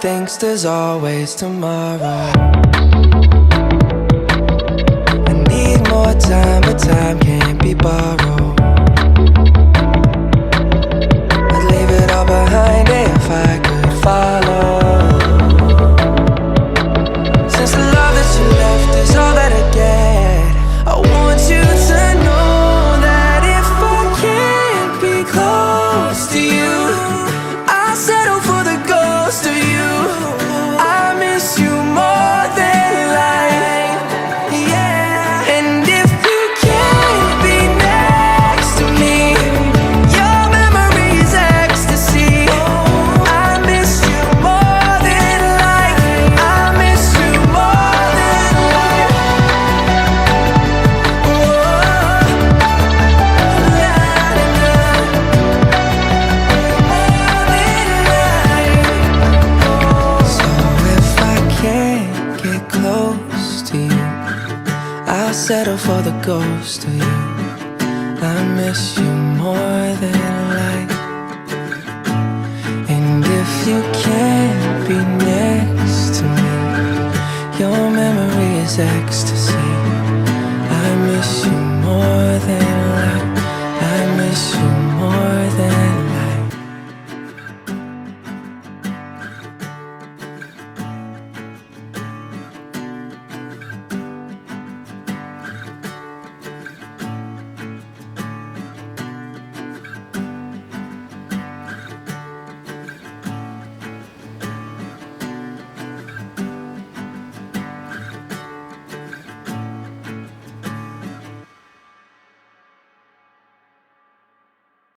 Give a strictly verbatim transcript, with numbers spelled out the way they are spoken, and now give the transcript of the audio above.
thinks there's always tomorrow. I need more time, but time can't be borrowed. I'd leave it all behind if I could follow. Since the love that you left is all that I get, I want you to know that if I can't be close to you, I'll settle for the ghost of you. I miss you more than life, yeah. And if you can't be next to me, your memory is ecstasy. I miss you more than life. I miss you more than life. So if I can't get close to you, I'll settle for the ghost of you. I miss you more than life. And if you can't be next to me, your memory is ecstasy. I miss you more than